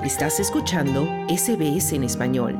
Estás escuchando SBS en español.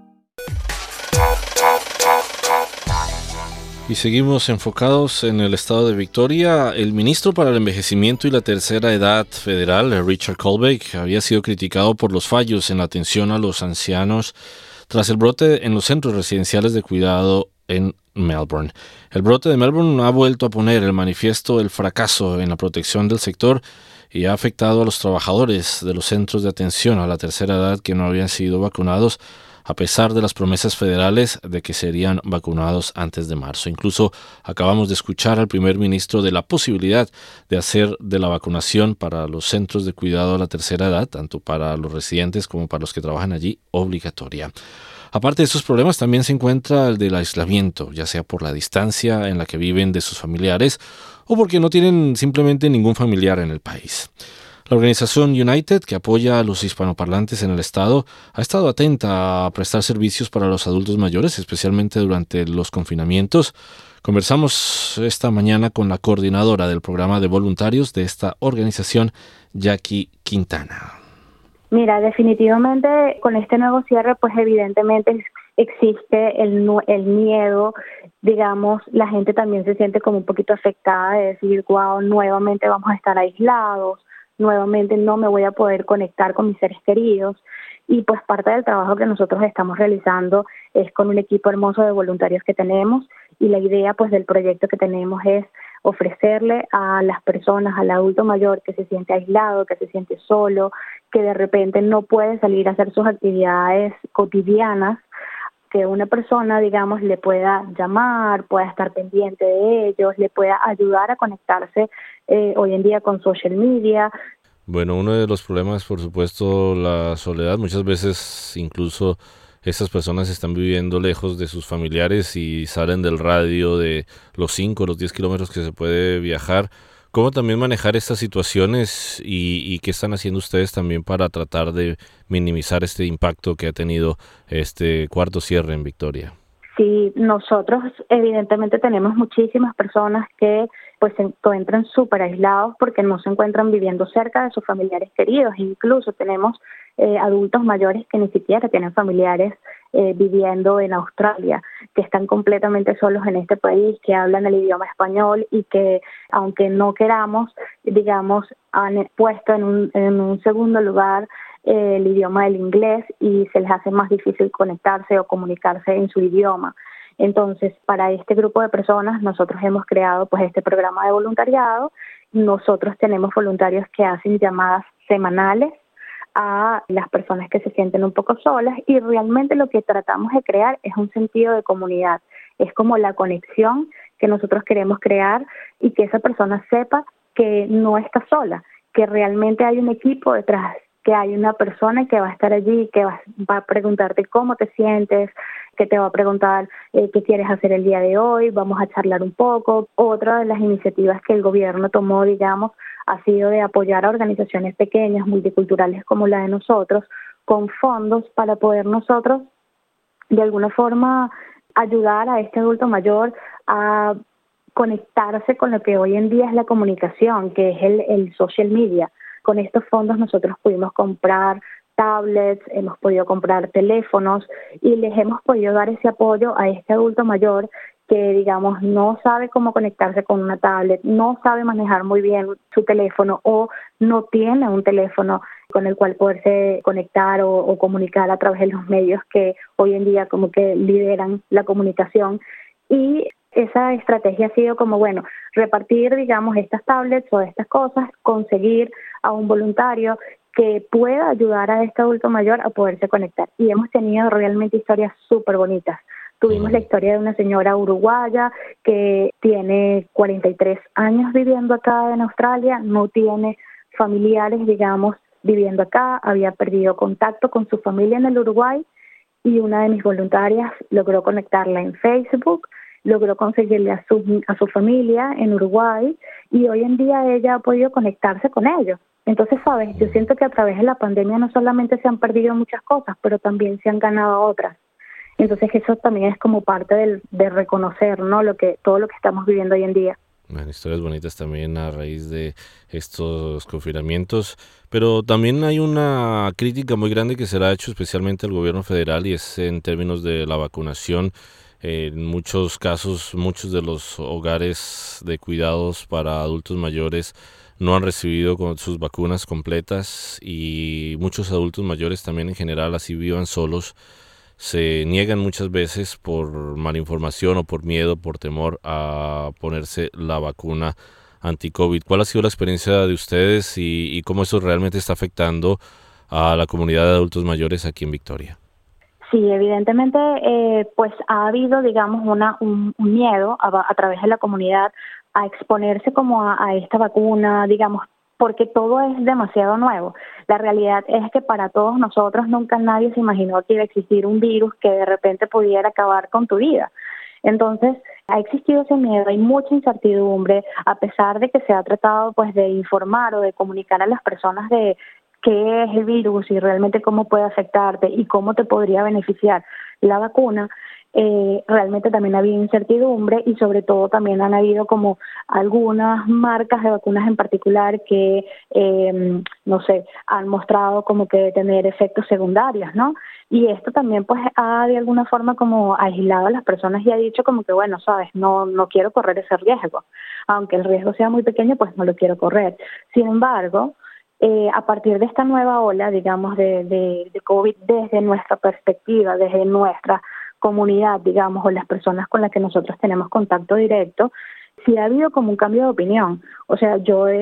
Y seguimos enfocados en el estado de Victoria. El ministro para el Envejecimiento y la Tercera Edad federal, Richard Colbeck, había sido criticado por los fallos en la atención a los ancianos tras el brote en los centros residenciales de cuidado en Melbourne. El brote de Melbourne ha vuelto a poner el manifiesto el fracaso en la protección del sector y ha afectado a los trabajadores de los centros de atención a la tercera edad que no habían sido vacunados, a pesar de las promesas federales de que serían vacunados antes de marzo. Incluso acabamos de escuchar al primer ministro de la posibilidad de hacer de la vacunación para los centros de cuidado a la tercera edad, tanto para los residentes como para los que trabajan allí, obligatoria. Aparte de estos problemas, también se encuentra el del aislamiento, ya sea por la distancia en la que viven de sus familiares o porque no tienen simplemente ningún familiar en el país. La organización United, que apoya a los hispanoparlantes en el estado, ha estado atenta a prestar servicios para los adultos mayores, especialmente durante los confinamientos. Conversamos esta mañana con la coordinadora del programa de voluntarios de esta organización, Jackie Quintana. Mira, definitivamente con este nuevo cierre, pues evidentemente existe el miedo, digamos, la gente también se siente como un poquito afectada de decir, wow, nuevamente vamos a estar aislados, nuevamente no me voy a poder conectar con mis seres queridos. Y pues parte del trabajo que nosotros estamos realizando es con un equipo hermoso de voluntarios que tenemos, y la idea pues del proyecto que tenemos es ofrecerle a las personas, al adulto mayor que se siente aislado, que se siente solo, que de repente no puede salir a hacer sus actividades cotidianas, que una persona, digamos, le pueda llamar, pueda estar pendiente de ellos, le pueda ayudar a conectarse hoy en día con social media. Bueno, uno de los problemas, por supuesto, la soledad. Muchas veces incluso estas personas están viviendo lejos de sus familiares y salen del radio de los 5 o los 10 kilómetros que se puede viajar. ¿Cómo también manejar estas situaciones y qué están haciendo ustedes también para tratar de minimizar este impacto que ha tenido este cuarto cierre en Victoria? Sí, nosotros evidentemente tenemos muchísimas personas que pues se encuentran súper aislados porque no se encuentran viviendo cerca de sus familiares queridos. Incluso tenemos adultos mayores que ni siquiera tienen familiares viviendo en Australia, que están completamente solos en este país, que hablan el idioma español y que, aunque no queramos, digamos, han puesto en un segundo lugar el idioma del inglés y se les hace más difícil conectarse o comunicarse en su idioma. Entonces, para este grupo de personas, nosotros hemos creado pues este programa de voluntariado. Nosotros tenemos voluntarios que hacen llamadas semanales a las personas que se sienten un poco solas, y realmente lo que tratamos de crear es un sentido de comunidad. Es como la conexión que nosotros queremos crear y que esa persona sepa que no está sola, que realmente hay un equipo detrás, que hay una persona que va a estar allí, que va a preguntarte cómo te sientes, que te va a preguntar qué quieres hacer el día de hoy, vamos a charlar un poco. Otra de las iniciativas que el gobierno tomó, digamos, ha sido de apoyar a organizaciones pequeñas, multiculturales como la de nosotros, con fondos para poder nosotros, de alguna forma, ayudar a este adulto mayor a conectarse con lo que hoy en día es la comunicación, que es el social media. Con estos fondos nosotros pudimos comprar tablets, hemos podido comprar teléfonos y les hemos podido dar ese apoyo a este adulto mayor que, digamos, no sabe cómo conectarse con una tablet, no sabe manejar muy bien su teléfono o no tiene un teléfono con el cual poderse conectar o comunicar a través de los medios que hoy en día como que lideran la comunicación. Y esa estrategia ha sido como, bueno, repartir, digamos, estas tablets o estas cosas, conseguir a un voluntario que pueda ayudar a este adulto mayor a poderse conectar. Y hemos tenido realmente historias súper bonitas. Tuvimos la historia de una señora uruguaya que tiene 43 años viviendo acá en Australia, no tiene familiares, digamos, viviendo acá, había perdido contacto con su familia en el Uruguay, y una de mis voluntarias logró conectarla en Facebook, logró conseguirle a su familia en Uruguay, y hoy en día ella ha podido conectarse con ellos. Entonces, ¿sabes? Yo siento que a través de la pandemia no solamente se han perdido muchas cosas, pero también se han ganado otras. Entonces, eso también es como parte de reconocer, ¿no? Todo lo que estamos viviendo hoy en día. Bueno, historias bonitas también a raíz de estos confinamientos, pero también hay una crítica muy grande que se le ha hecho especialmente al gobierno federal y es en términos de la vacunación. En muchos casos, muchos de los hogares de cuidados para adultos mayores no han recibido sus vacunas completas y muchos adultos mayores también en general, así vivan solos, se niegan muchas veces por malinformación o por miedo, por temor a ponerse la vacuna anti-COVID. ¿Cuál ha sido la experiencia de ustedes y cómo eso realmente está afectando a la comunidad de adultos mayores aquí en Victoria? Sí, evidentemente, pues ha habido, digamos, un miedo a través de la comunidad a exponerse como a esta vacuna, digamos, porque todo es demasiado nuevo. La realidad es que para todos nosotros nunca nadie se imaginó que iba a existir un virus que de repente pudiera acabar con tu vida. Entonces, ha existido ese miedo, hay mucha incertidumbre, a pesar de que se ha tratado pues de informar o de comunicar a las personas de qué es el virus y realmente cómo puede afectarte y cómo te podría beneficiar la vacuna. Realmente también ha habido incertidumbre y sobre todo también han habido como algunas marcas de vacunas en particular que, no sé, han mostrado como que tener efectos secundarios, ¿no? Y esto también pues ha de alguna forma como aislado a las personas y ha dicho como que, bueno, sabes, no quiero correr ese riesgo. Aunque el riesgo sea muy pequeño, pues no lo quiero correr. Sin embargo, a partir de esta nueva ola, digamos, de COVID, desde nuestra perspectiva, desde nuestra comunidad, digamos, o las personas con las que nosotros tenemos contacto directo, sí ha habido como un cambio de opinión. O sea,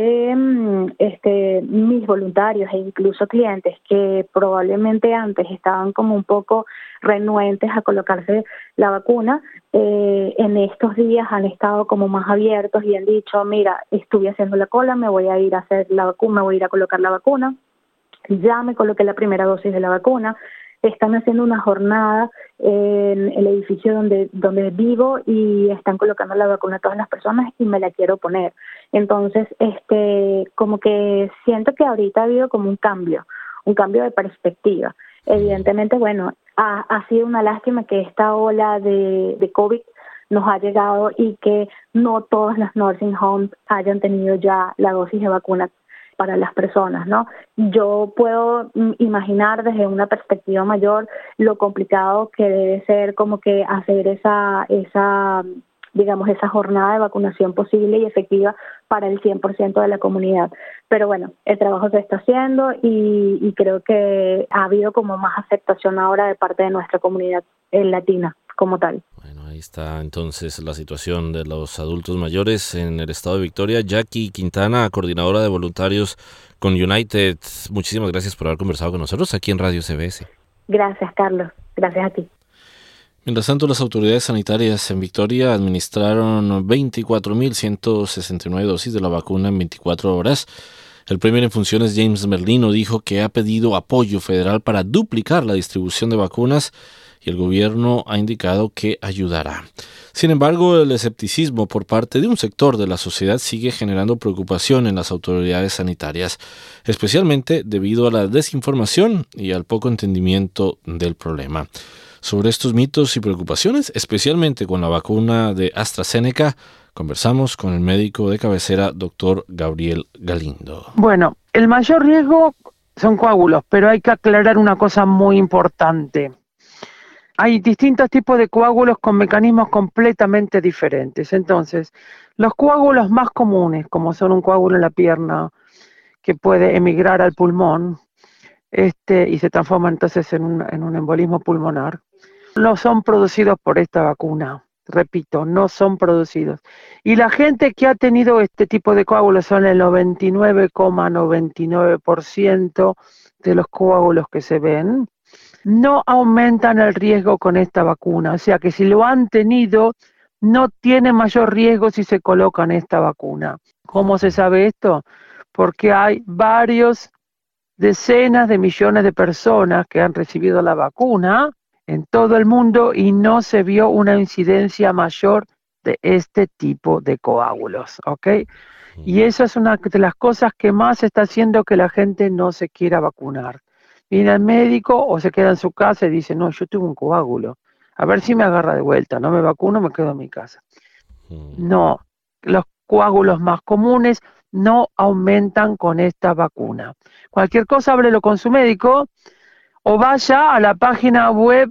mis voluntarios e incluso clientes que probablemente antes estaban como un poco renuentes a colocarse la vacuna, en estos días han estado como más abiertos y han dicho, mira, estuve haciendo la cola, me voy a ir a hacer la vacuna, me voy a ir a colocar la vacuna, ya me coloqué la primera dosis de la vacuna. Están haciendo una jornada en el edificio donde vivo y están colocando la vacuna a todas las personas y me la quiero poner. Entonces, como que siento que ahorita ha habido como un cambio de perspectiva. Evidentemente, bueno, ha sido una lástima que esta ola de COVID nos ha llegado y que no todas las nursing homes hayan tenido ya la dosis de vacuna para las personas, ¿no? Yo puedo imaginar desde una perspectiva mayor lo complicado que debe ser como que hacer digamos, esa jornada de vacunación posible y efectiva para el 100% de la comunidad. Pero bueno, el trabajo se está haciendo y creo que ha habido como más aceptación ahora de parte de nuestra comunidad latina como tal. Bueno, ahí está entonces la situación de los adultos mayores en el estado de Victoria. Jackie Quintana, coordinadora de voluntarios con United, muchísimas gracias por haber conversado con nosotros aquí en Radio CBS. Gracias, Carlos. Gracias a ti. Mientras tanto, las autoridades sanitarias en Victoria administraron 24.169 dosis de la vacuna en 24 horas. El Premier en funciones, James Merlino, dijo que ha pedido apoyo federal para duplicar la distribución de vacunas y el gobierno ha indicado que ayudará. Sin embargo, el escepticismo por parte de un sector de la sociedad sigue generando preocupación en las autoridades sanitarias, especialmente debido a la desinformación y al poco entendimiento del problema. Sobre estos mitos y preocupaciones, especialmente con la vacuna de AstraZeneca, conversamos con el médico de cabecera, doctor Gabriel Galindo. Bueno, el mayor riesgo son coágulos, pero hay que aclarar una cosa muy importante. Hay distintos tipos de coágulos con mecanismos completamente diferentes. Entonces, los coágulos más comunes, como son un coágulo en la pierna, que puede emigrar al pulmón, y se transforma entonces en un embolismo pulmonar, no son producidos por esta vacuna. Repito, no son producidos. Y la gente que ha tenido este tipo de coágulos son el 99,99% de los coágulos que se ven, no aumentan el riesgo con esta vacuna. O sea que si lo han tenido, no tiene mayor riesgo si se colocan esta vacuna. ¿Cómo se sabe esto? Porque hay decenas de millones de personas que han recibido la vacuna en todo el mundo y no se vio una incidencia mayor de este tipo de coágulos, ¿ok? Y eso es una de las cosas que más está haciendo que la gente no se quiera vacunar. Viene al médico o se queda en su casa y dice, no, yo tuve un coágulo, a ver si me agarra de vuelta, no me vacuno, me quedo en mi casa. No, los coágulos más comunes no aumentan con esta vacuna. Cualquier cosa, háblelo con su médico o vaya a la página web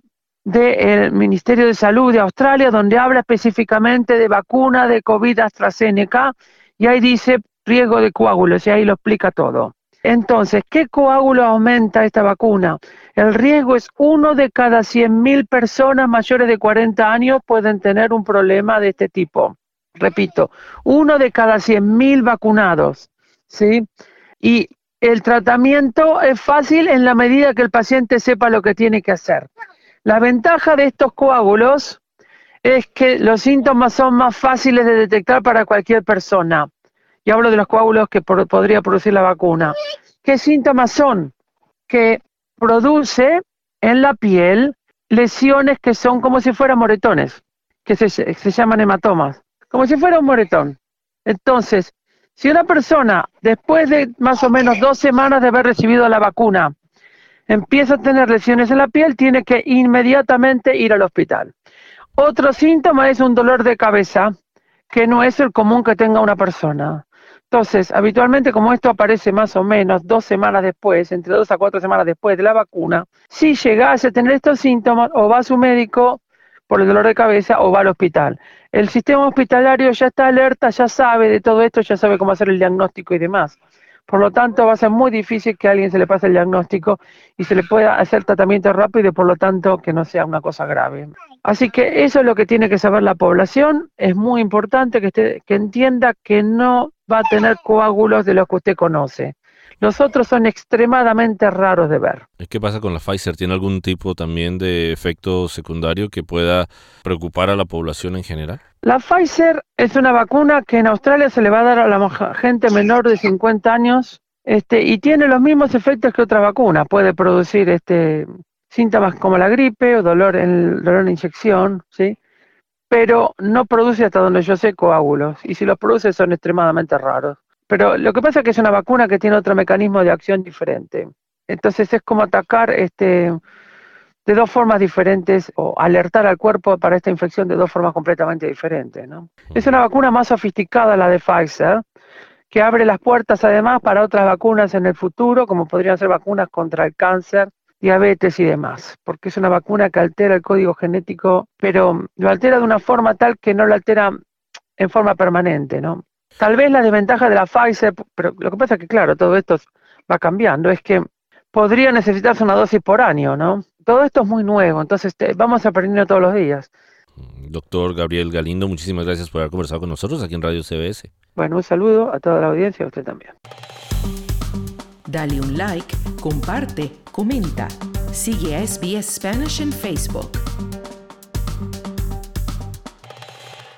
del Ministerio de Salud de Australia, donde habla específicamente de vacuna de COVID AstraZeneca, y ahí dice riesgo de coágulos, y ahí lo explica todo. Entonces, ¿qué coágulo aumenta esta vacuna? El riesgo es 1 de cada 100.000 personas mayores de 40 años pueden tener un problema de este tipo. Repito, 1 de cada 100.000 vacunados, ¿sí? Y el tratamiento es fácil en la medida que el paciente sepa lo que tiene que hacer. La ventaja de estos coágulos es que los síntomas son más fáciles de detectar para cualquier persona. Y hablo de los coágulos que podría producir la vacuna. ¿Qué síntomas son? Que produce en la piel lesiones que son como si fueran moretones, que se llaman hematomas, como si fuera un moretón. Entonces, si una persona, después de más o menos 2 semanas de haber recibido la vacuna, empieza a tener lesiones en la piel, tiene que inmediatamente ir al hospital. Otro síntoma es un dolor de cabeza, que no es el común que tenga una persona. Entonces, habitualmente, como esto aparece más o menos 2 semanas después, entre 2 a 4 semanas después de la vacuna, si llegase a tener estos síntomas, o va a su médico por el dolor de cabeza o va al hospital. El sistema hospitalario ya está alerta, ya sabe de todo esto, ya sabe cómo hacer el diagnóstico y demás. Por lo tanto, va a ser muy difícil que a alguien se le pase el diagnóstico y se le pueda hacer tratamiento rápido y por lo tanto que no sea una cosa grave. Así que eso es lo que tiene que saber la población. Es muy importante que entienda que no va a tener coágulos de los que usted conoce. Los otros son extremadamente raros de ver. ¿Qué pasa con la Pfizer? ¿Tiene algún tipo también de efecto secundario que pueda preocupar a la población en general? La Pfizer es una vacuna que en Australia se le va a dar a la gente menor de 50 años y tiene los mismos efectos que otra vacuna. Puede producir síntomas como la gripe o dolor en inyección, ¿sí? Pero no produce, hasta donde yo sé, coágulos. Y si los produce son extremadamente raros. Pero lo que pasa es que es una vacuna que tiene otro mecanismo de acción diferente. Entonces es como atacar de 2 formas diferentes o alertar al cuerpo para esta infección de 2 formas completamente diferentes, ¿no? Es una vacuna más sofisticada la de Pfizer, que abre las puertas además para otras vacunas en el futuro, como podrían ser vacunas contra el cáncer, diabetes y demás, porque es una vacuna que altera el código genético, pero lo altera de una forma tal que no lo altera en forma permanente, ¿no? Tal vez la desventaja de la Pfizer, pero lo que pasa es que, claro, todo esto va cambiando, es que podría necesitarse una dosis por año, ¿no? Todo esto es muy nuevo, entonces vamos aprendiendo todos los días. Doctor Gabriel Galindo, muchísimas gracias por haber conversado con nosotros aquí en Radio CBS. Bueno, un saludo a toda la audiencia y a usted también. Dale un like, comparte, comenta. Sigue a SBS Spanish en Facebook.